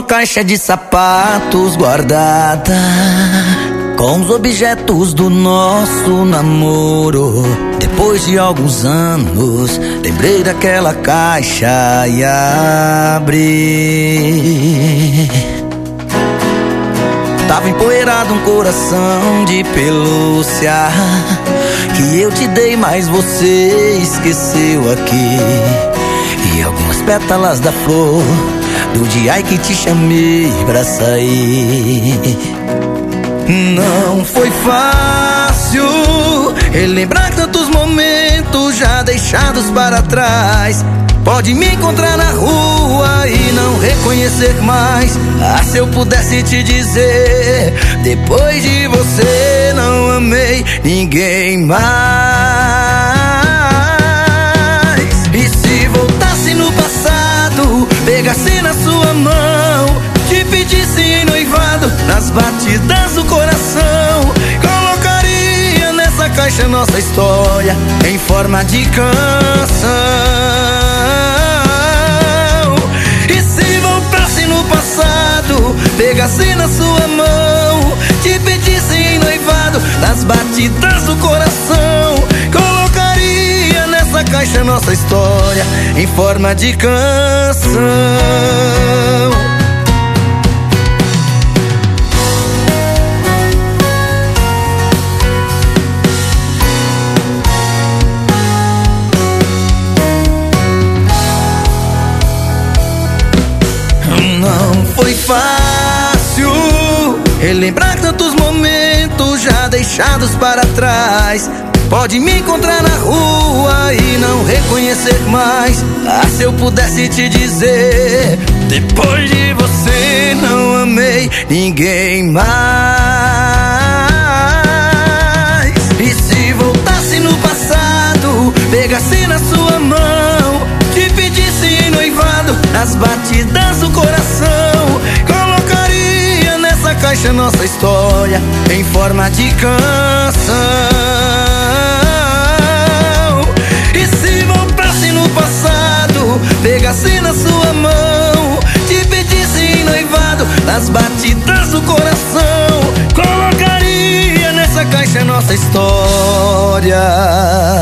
caixa de sapatos guardada com os objetos do nosso namoro. Depois de alguns anos, lembrei daquela caixa e abri. Tava empoeirado um coração de pelúcia que eu te dei, mas você esqueceu aqui. E algumas pétalas da flor do dia em que te chamei pra sair. Não foi fácil relembrar tantos momentos já deixados para trás. Pode me encontrar na rua e não reconhecer mais. Ah, se eu pudesse te dizer, depois de você não amei ninguém mais. E se voltasse no passado, pegasse na sua mão, te pedisse em noivado nas batidas do coração, colocaria nessa caixa nossa história em forma de canção. E se voltasse no passado, pegasse na sua mão, te pedisse em noivado nas batidas do coração, colocaria nessa caixa nossa história em forma de canção. Não foi fácil relembrar tantos momentos já deixados para trás. Pode me encontrar na rua e não reconhecer mais. Ah, se eu pudesse te dizer, depois de você não amei ninguém mais. E se voltasse no passado, pegasse na sua mão, te pedisse em noivado nas batidas do coração, colocaria nessa caixa nossa história em forma de canção. E se voltasse no passado, pegasse na sua mão, te pedisse em noivado nas batidas do coração, colocaria nessa caixa nossa história